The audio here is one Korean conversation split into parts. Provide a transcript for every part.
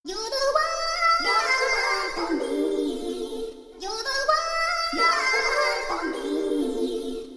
You're the one for me. You're the one for me.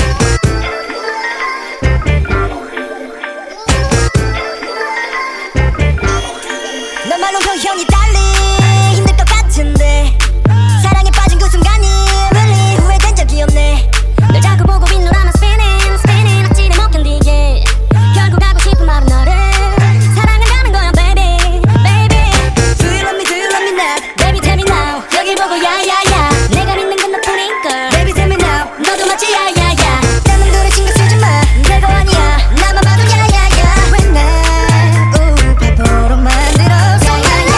너말로 형이 달리 힘들 것 같은데 사랑에 빠진 그 순간이 really 후회된 적이 없네. 널 자꾸 보고 빈노라면 spinning 억지를 못 견디게 결국 하고 싶은 말은 너를 사랑한다는 거야 baby. Do you love me, do you love me now? Baby tell me now. 여길 보고 야야야 내가 믿는 건 너뿐인걸. Baby tell me now. 너도 맞지 야야야 딴 놈들의 신경 쓰지 마. 별거 아니야 나만 봐도 야야야. 왜 날 우파포로 만들었어 야야야.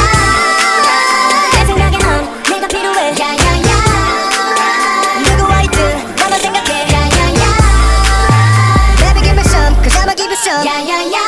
내 생각에 넌 내가 필요해 야야야. 누구와 있든 나만 생각해 야야야. Baby give me some cause I'ma give you some 야야야.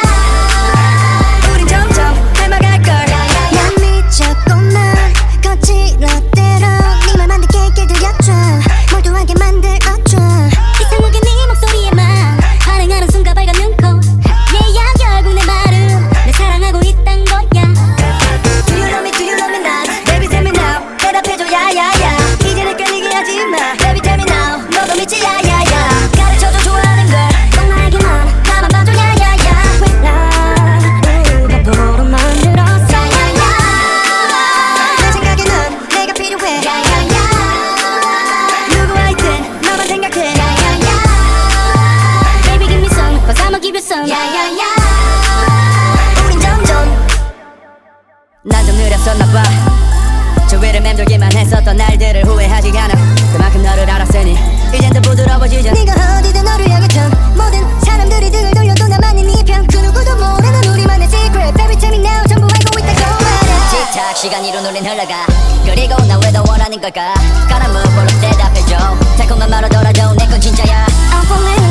우린 점점 닮아갈걸 야야야. 난 미쳤구만 거칠었대로 네 말 만들게 길들여줘 몰두하게 만들어줘. 이상하게 네 목소리에만 반응하는 순간 밝은 눈코 얘야 결국 내 말은 내 사랑하고 있단 거야. Do you love me, do you love me not? Baby tell me now 대답해줘 야야야. 이제는 끌리게 하지마 Baby tell me now 너도 믿지 야야야. 가르쳐줘 좋아하는 걸 꼭 나에게만 나만 봐줘 야야야. 왜 날 바보로 만들었어 야야야. 내 생각에 넌 내가 필요해 야야야. 누구와 있든 너만 생각해 야야야. Baby give me some cause I'ma give you some 야야야. 우린 점점 난 좀 느렸었나봐. 저 위를 맴돌기만 했었던 날들을 후회하지 않아. 그만큼 너를 알았으니 이젠 더 부드러워지자. 네가 어디든 너를 향했던 모든 사람들이 등을 돌려도 나만이 네 편. 그 누구도 모르는 우리만의 secret. Baby tell me now 전부 알고 있다고 말야. 틱탁 시간 이로 눈은 흘러가. 그리고 나 왜 더 원하는 걸까. 까란 무볼로 대답해줘. 달콤한 말로 돌아도 내 건 진짜야. I'm falling